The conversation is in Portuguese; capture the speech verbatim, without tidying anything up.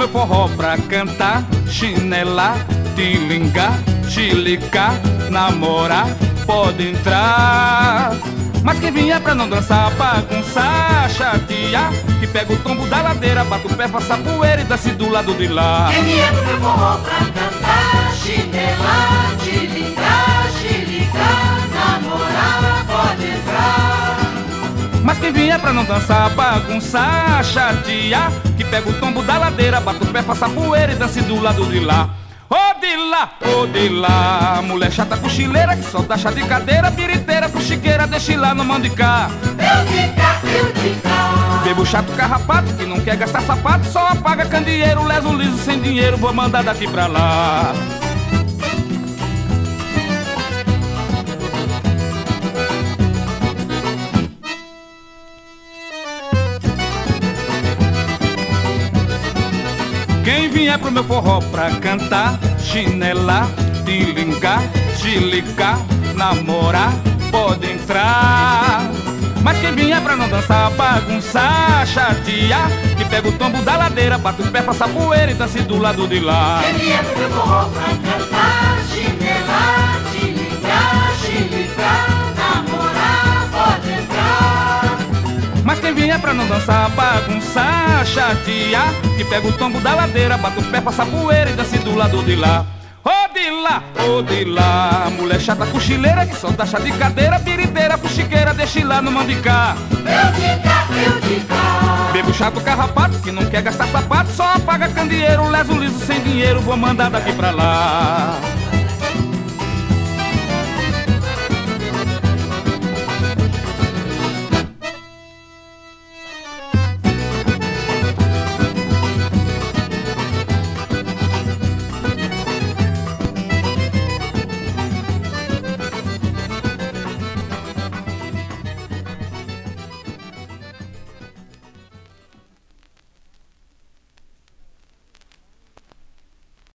forró pra cantar, chinelar, tilingar, chilicar, namorar, pode entrar. Mas quem vier pra não dançar, bagunçar, chatear, que pega o tombo da ladeira, bate o pé, faça poeira e desce do lado de lá. Quem vier pro meu forró pra cantar, chinelar, tilingar, chilicar, namorar, pode entrar. Mas quem vier pra não dançar, bagunçar, chatear, que pega o tombo da ladeira, bate o pé, faça poeira e desce do lado de lá. Ô de lá, ô de lá, mulher chata cochileira que só dá chá de cadeira, biriteira, fuxiqueira, deixa ir lá no mão de cá. Eu de cá, eu de cá. Bebo chato carrapato que não quer gastar sapato, só apaga candeeiro, leso liso sem dinheiro, vou mandar daqui pra lá. Quem vier pro meu forró pra cantar, chinelar, tilingar, chilicar, namorar, pode entrar. Mas quem vier pra não dançar, bagunçar, chatear, que pega o tombo da ladeira, bate o pé, faça poeira e dance do lado de lá. Quem vier pro meu forró pra cantar, chinelar, tilingar, chilicar, namorar, pode entrar. Mas quem vier pra não dançar, bagunçar, chatear, que pega o tombo da ladeira, bate o pé, faça poeira e dance do lado de lá. Ô de lá, ô de lá, mulher chata cochileira que só dá chá de cadeira, biriteira, fuxiqueira, deixa ir lá no mão de cá. Eu de cá, eu de cá. Bebo chato carrapato que não quer gastar sapato, só apaga candeeiro, leso liso sem dinheiro, vou mandar daqui pra lá.